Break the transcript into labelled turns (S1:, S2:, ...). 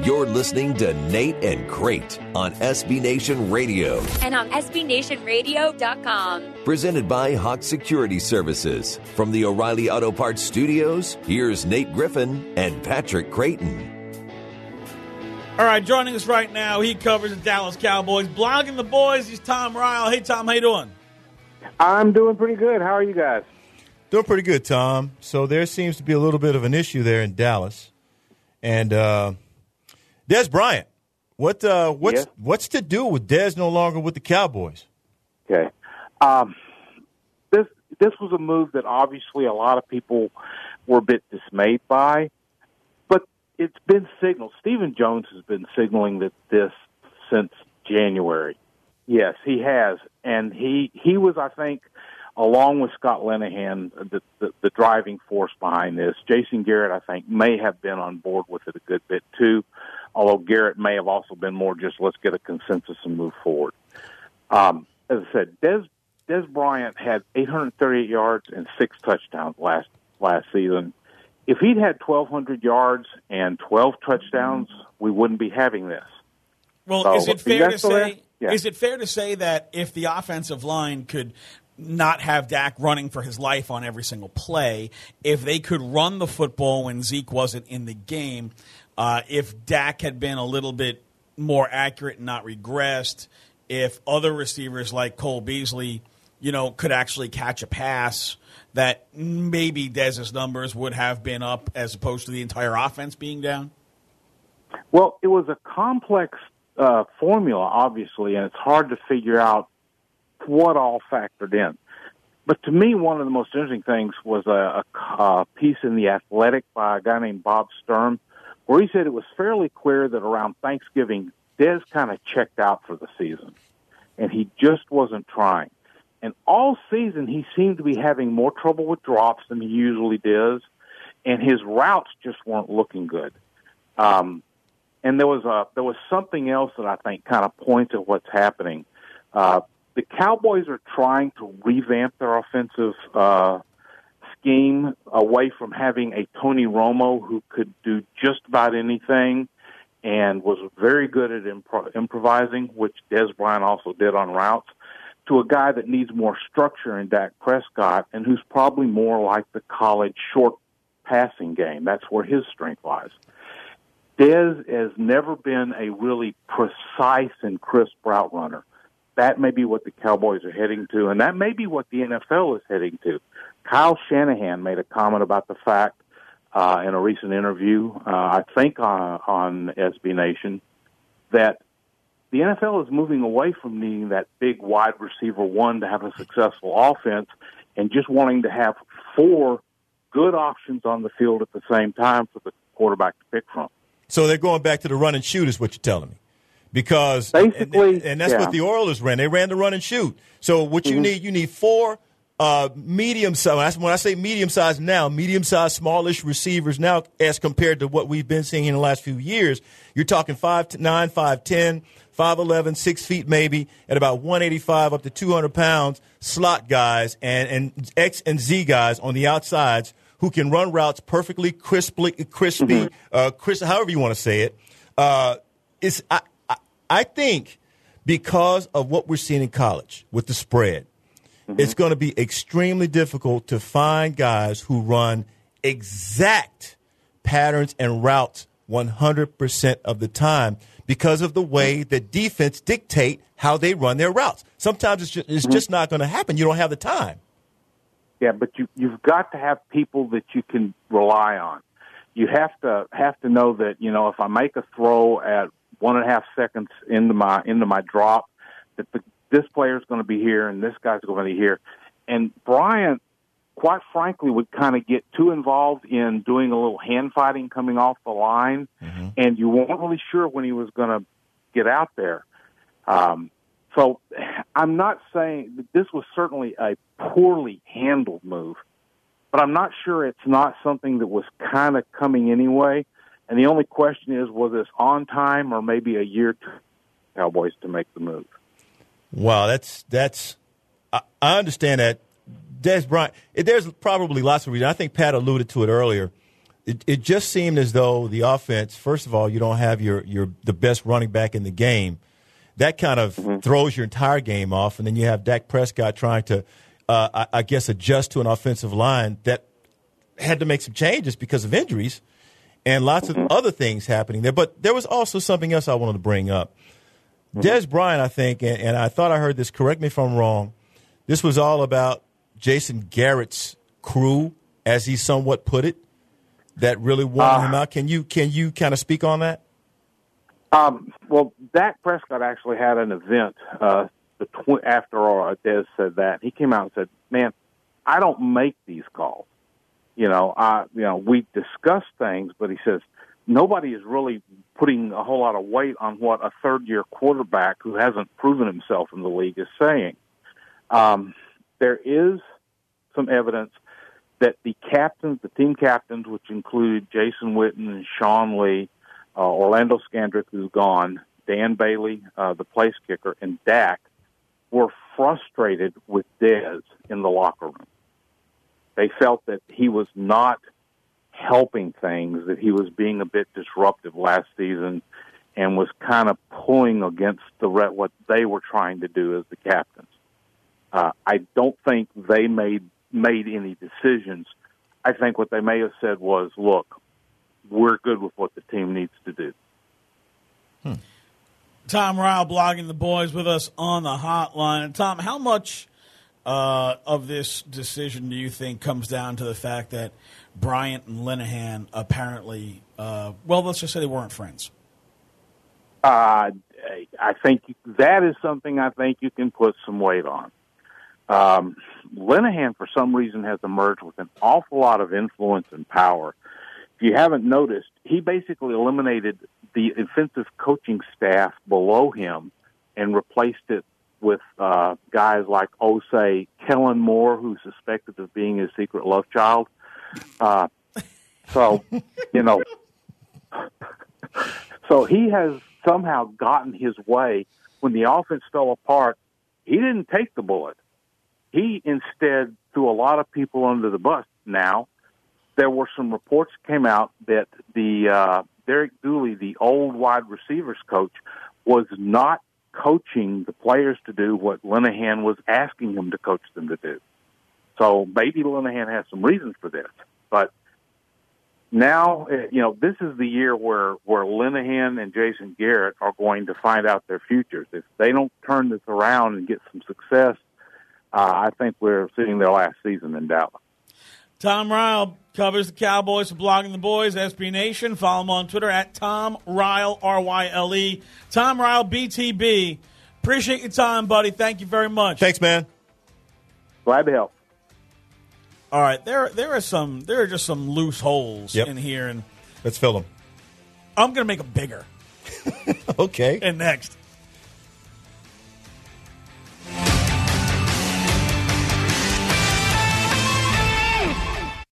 S1: You're listening to Nate and Crate on SB Nation Radio.
S2: And on SBNationRadio.com.
S1: Presented by Hawk Security Services. From the O'Reilly Auto Parts Studios, here's Nate Griffin and Patrick Creighton.
S3: All right, joining us right now, he covers the Dallas Cowboys. Blogging the boys, he's Tom Ryle. Hey, Tom, how you doing?
S4: I'm doing pretty good. How are you guys?
S5: Doing pretty good, Tom. So there seems to be a little bit of an issue there in Dallas. And Dez Bryant, what's to do with Dez no longer with the Cowboys?
S4: Okay. This was a move that obviously a lot of people were a bit dismayed by. It's been signaled. Stephen Jones has been signaling this since January. Yes, he has. And he was, I think, along with Scott Linehan, the driving force behind this. Jason Garrett, I think, may have been on board with it a good bit, too, although Garrett may have also been more just let's get a consensus and move forward. As I said, Dez Bryant had 838 yards and 6 touchdowns last season. If he'd had 1,200 yards and 12 touchdowns, we wouldn't be having this.
S3: Well,
S4: so,
S3: is it fair to say?
S4: Yeah.
S3: Is it fair to say that if the offensive line could not have Dak running for his life on every single play, if they could run the football when Zeke wasn't in the game, if Dak had been a little bit more accurate and not regressed, if other receivers like Cole Beasley, could actually catch a pass, that maybe Dez's numbers would have been up as opposed to the entire offense being down?
S4: Well, it was a complex formula, obviously, and it's hard to figure out what all factored in. But to me, one of the most interesting things was a piece in The Athletic by a guy named Bob Sturm, where he said it was fairly clear that around Thanksgiving, Dez kind of checked out for the season, and he just wasn't trying. And all season, he seemed to be having more trouble with drops than he usually does, and his routes just weren't looking good. And there was something else that I think kind of points at what's happening. The Cowboys are trying to revamp their offensive scheme away from having a Tony Romo who could do just about anything and was very good at improvising, which Dez Bryant also did on routes, to a guy that needs more structure in Dak Prescott and who's probably more like the college short passing game. That's where his strength lies. Dez has never been a really precise and crisp route runner. That may be what the Cowboys are heading to, and that may be what the NFL is heading to. Kyle Shanahan made a comment about the fact in a recent interview, I think on SB Nation, that the NFL is moving away from needing that big wide receiver one to have a successful offense and just wanting to have 4 good options on the field at the same time for the quarterback to pick from.
S5: So they're going back to the run and shoot is what you're telling me. Because
S4: basically,
S5: and that's what the Oilers ran. They ran the run and shoot. So what you need 4 medium-sized. When I say medium-sized now, medium-sized, smallish receivers now as compared to what we've been seeing in the last few years. You're talking 5'9", 5'10", 5'11", 6 feet maybe, at about 185 up to 200 pounds, slot guys and X and Z guys on the outsides who can run routes perfectly, crispy, however you want to say it. I think because of what we're seeing in college with the spread, it's going to be extremely difficult to find guys who run exact patterns and routes 100% of the time because of the way that defense dictate how they run their routes. Sometimes it's just not going to happen. You don't have the time.
S4: Yeah, but you've got to have people that you can rely on. You have to know that, if I make a throw at 1.5 seconds into my drop, that this player's going to be here and this guy's going to be here. And Bryant, quite frankly, would kind of get too involved in doing a little hand fighting coming off the line, and you weren't really sure when he was going to get out there. So I'm not saying that this was certainly a poorly handled move, but I'm not sure it's not something that was kind of coming anyway. And the only question is, was this on time or maybe a year to Cowboys to make the move?
S5: Wow, that's I understand that. Dez Bryant, there's probably lots of reasons. I think Pat alluded to it earlier. it just seemed as though the offense, first of all, you don't have the best running back in the game. That kind of throws your entire game off, and then you have Dak Prescott trying to, I guess, adjust to an offensive line that had to make some changes because of injuries and lots of other things happening there. But there was also something else I wanted to bring up. Dez Bryant, I think, and I thought I heard this, correct me if I'm wrong, this was all about Jason Garrett's crew, as he somewhat put it, that really wanted him out. Can you kind of speak on that?
S4: Well, Dak Prescott actually had an event after Dez said that. He came out and said, "Man, I don't make these calls. We discuss things," but he says nobody is really putting a whole lot of weight on what a third-year quarterback who hasn't proven himself in the league is saying. There is some evidence that the team captains, which included Jason Witten and Sean Lee, Orlando Scandrick, who's gone, Dan Bailey, the place kicker, and Dak, were frustrated with Dez in the locker room. They felt that he was not helping things, that he was being a bit disruptive last season and was kind of pulling against what they were trying to do as the captains. I don't think they made any decisions. I think what they may have said was, look, we're good with what the team needs to do.
S3: Tom Ryle, Blogging the Boys, with us on the hotline. And Tom, how much of this decision do you think comes down to the fact that Bryant and Linehan apparently, let's just say they weren't friends?
S4: I think that is something I think you can put some weight on. Linehan, for some reason, has emerged with an awful lot of influence and power. If you haven't noticed, he basically eliminated the offensive coaching staff below him and replaced it with guys like, say, Kellen Moore, who's suspected of being his secret love child. So he has somehow gotten his way. When the offense fell apart, he didn't take the bullet. He instead threw a lot of people under the bus. Now, there were some reports that came out that the Derek Dooley, the old wide receivers coach, was not coaching the players to do what Linehan was asking him to coach them to do. So maybe Linehan has some reasons for this. But now, this is the year where Linehan and Jason Garrett are going to find out their futures. If they don't turn this around and get some success, I think we're seeing their last season in Dallas.
S3: Tom Ryle covers the Cowboys for Blogging the Boys, SB Nation. Follow him on Twitter at Tom Ryle, R-Y-L-E. Tom Ryle, BTB. Appreciate your time, buddy. Thank you very much.
S5: Thanks, man.
S4: Glad to help.
S3: All right, there are just some loose holes in here, and
S5: let's fill them.
S3: I'm going to make them bigger.
S5: Okay.
S3: And next.